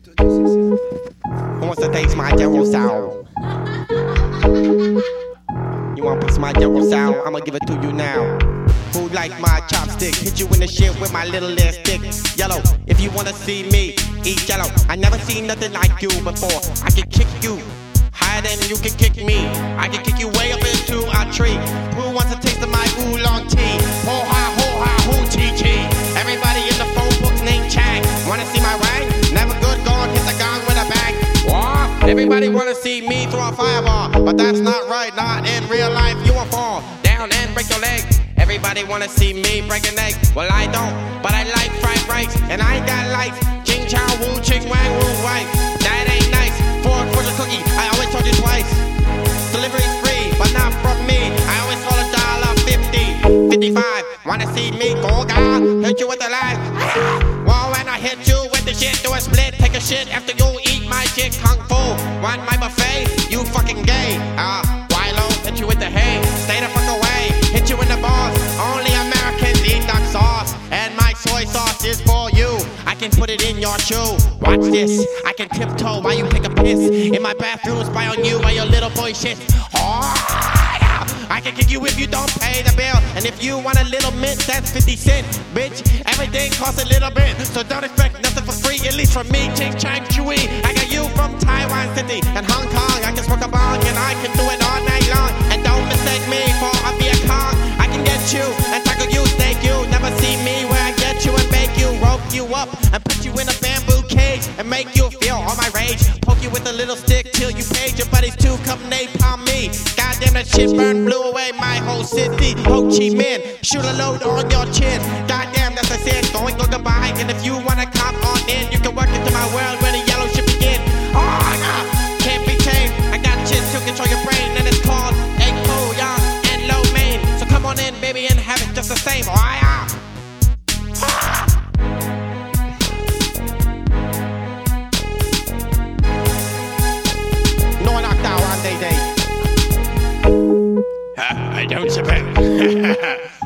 Who wants to taste my jungle sound? You want a piece of my jungle sound? I'ma give it to you now. Who like my chopstick? Hit you in the shit with my little ass stick. Yellow, if you wanna see me, eat yellow. I never seen nothing like you before. I can kick you higher than you can kick me. I can kick you way up into a tree. Who wants a taste of my oolong tea? Ho ha ho ha hoo chee chee. Everybody in the phone book named Chang. Wanna see my wang? Never good, gone, hit the gong with a bang. What? Everybody wanna see me throw a fireball, but that's not right, not in real life. You will fall down and break your leg. Everybody wanna see me break an egg. Well, I don't, but I like fried rice, and I ain't got lights. Ching chow woo, ching wang woo, white. That ain't nice. For the cookie, I always told you twice. Delivery's free, but not from me. I always call $1.50, 55. Wanna see me go, guy? Hit you with the line. Well, when I hit you with the shit, do a split, take a shit after you eat my shit. Kung fu, want my buffet? You fucking gay. Wilo, hit you with the hay. Stay the fuck away. Hit you in the balls. Only Americans eat duck sauce, and my soy sauce is for you. I can put it in your shoe. Watch this. I can tiptoe while you take a piss in my bathroom. Spy on you while your little boy shit. Oh, I can kick you if you don't pay the bill. And if you want a little mint, that's 50 cents. Bitch, everything costs a little bit. So don't expect nothing for free, at least from me. Ching Chang Chewy. I got you from Taiwan City and Hong Kong. I can smoke a bong and I can do it all night long. And don't mistake me for a Viet Cong. I can get you and tackle you, snake you. Never see me where I get you and bake you. Rope you up and put you in a bamboo cage and make you feel all my rage. Poke you with a little stick till you page. Your buddies too, come napalm me. Goddamn, that shit burned, blew away my whole city. Ho Chi Minh, shoot a load on your chin. Goddamn, that's a sin. Going go goodbye. And if you wanna cop on in, you can work into my world where the yellow shit begin. Oh, nah, can't be tamed. I got shit to control your brain, and it's called egg poo, young and low main. So come on in, baby, and have it just the same. Oh, yeah. No one knocked out on day. I don't suppose.